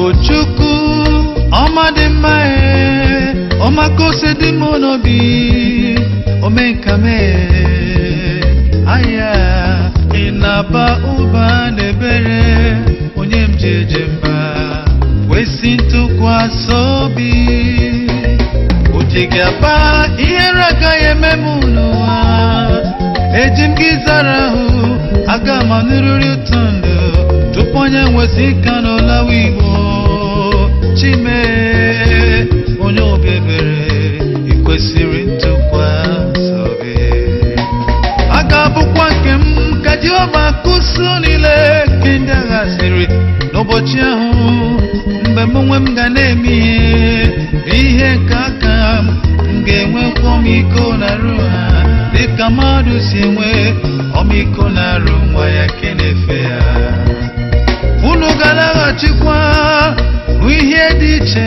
Chukwu ọmadịmma ọmakose dị m n'obi omenkame aya ị na-aba ụba n'ebere onye m ji eje mba wesi ntụkwasị obi oji gị aba ihere agaghị eme m n'ụwa eji m gị zara ahụ aga m anụrịrị ụtọ ndụ tupu onye nwezi ka n'ụlawa Igbo Chime onye obi ebere ikwesịrị ntụkwasị obi a ga-abụkwa nke m ka Jehova kụsụ niile nke ndị agha siri n'ụbọchị ahụ mgbe m onwe m ga na-eme ihe nke aka m ga-enwekwa ọmịiko n'arụ ha dịka mmadụ si enwe ọmịiko n'arụ nwa ya ke na-efe ya unu ga-alaghachikwa ihe dị iche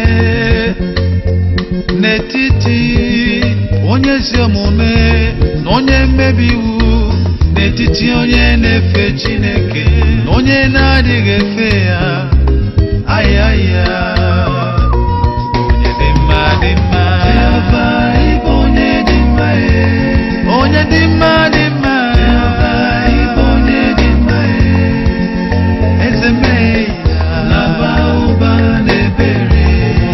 n'etiti onye ezi omume na onye mmebi iwu n'etiti onye na-efe Chineke na onye na-adịghị efe ya ayaya onye dị mma dị mma onye dị mma onye dị mma dị mma onye dị mma eze mee na-aba ụba n'ebere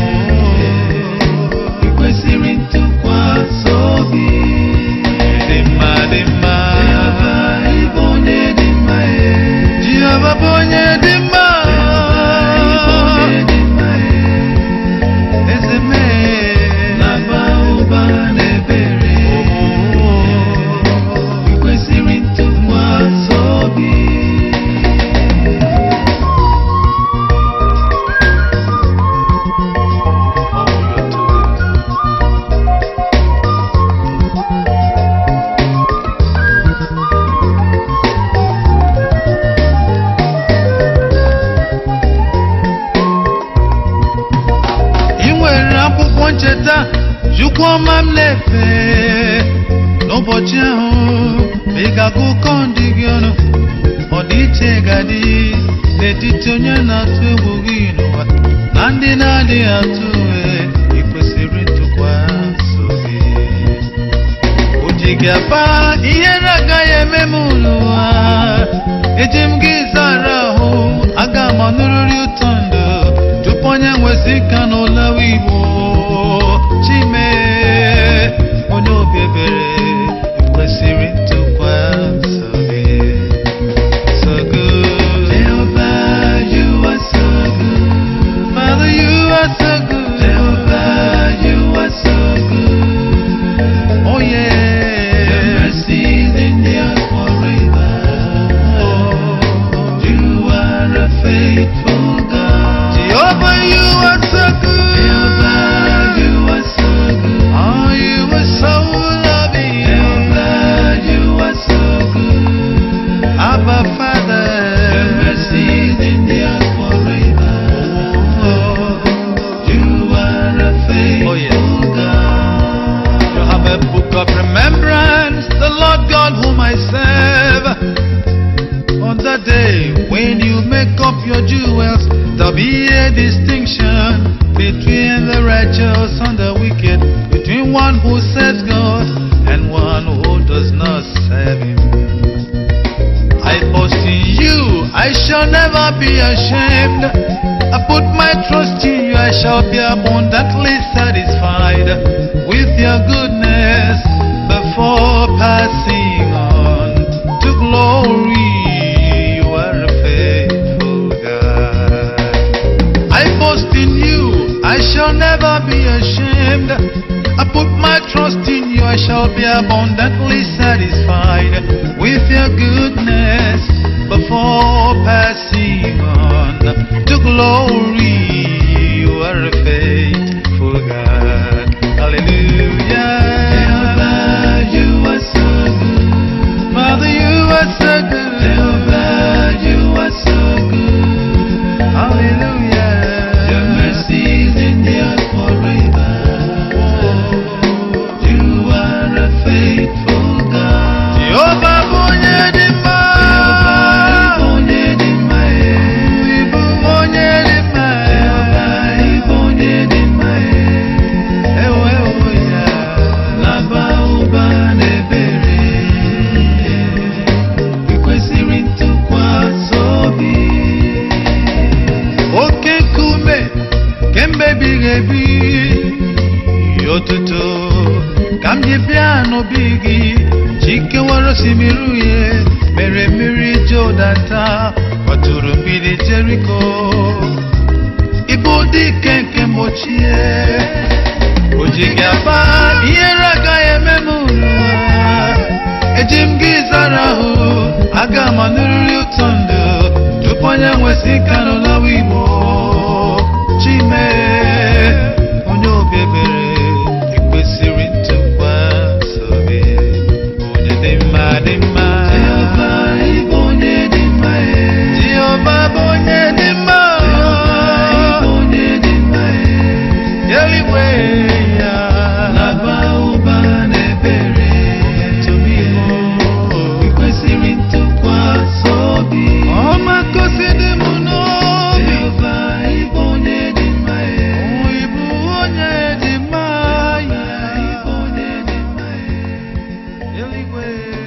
ikwesịrị ntụkwasị obi dị mma dị mma onye dị mma Jehova bụ onye dị mma eze mee na-aba ụba n'ebere ikwesịrị ntụkwasị obi. Ncheta Chukwu ọma m na-efe n'ụbọchị ahụ ị ga-agụkọ ndị gị ọnụ ọdịiche ga-adị n'etiti onye na-atụ egwu gị n'ụwa na ndị na-adịghị atụ egwu ikwesịrị ntụkwasị obi o ji gị aba ihere agaghị eme m n'ụwa eji m gị zara ahụ aga m anụrịrị ụtọ ndụ tupu onye nwezi ka n'ụlawa Igbo Chime onye obi ebere kwesịrị ntụkwasị obi. So good, Jehovah, you are so good. Father, you are so good. Jehovah, you are so good. Oh yeah, your mercies endure forever. You are a faithful God. Jehovah, you are so good. Of remembrance, the Lord God whom I serve. On the day when you make up your jewels, there'll be a distinction between the righteous and the wicked, between one who serves God and one who does not serve Him. I boast in you, I shall never be ashamed. I put my trust in you, I shall be abundantly satisfied with your goodness before passing on to glory. You are a faithful God. I boast in you, I shall never be ashamed. I put my trust in you, I shall be abundantly satisfied with your goodness before passing on to glory. You are a faithful God. Hallelujah. Jehovah, you are so good. Father, you are so good. Jehovah, you are so good. Hallelujah. Your mercies endure forever. You are a faithful God. Jehovah, bonye di ma. Jehovah, bonye di ma. ebighị ebi otuto ka m ji bịa n'obi gị chikewara osimiri uhie mere mmiri Jọdan kwaturu mgbidi Jeriko ịbụ dike nke m ochie o ji gị aba ihere agaghị eme m n'ụwa eji m gị zara ahụ aga m anụrịrị ụtọ ndụ tupu onye nwesị ka n'ụlọwa Igbo Chime onye obi ebere ekwesịrị ntụkwasị obi onye dị mma dị mma Jehova bụ onye dị mma Jehova bụ onye dị mma onye dị mma eluigwe ya na-aba ụba n'ebere ekwesịrị ntụkwasị obi ọma gosi dị m n'obi Jehova bụ onye dị mma ịbụ onye dị mma ya ịbụ onye dị mma eluigwe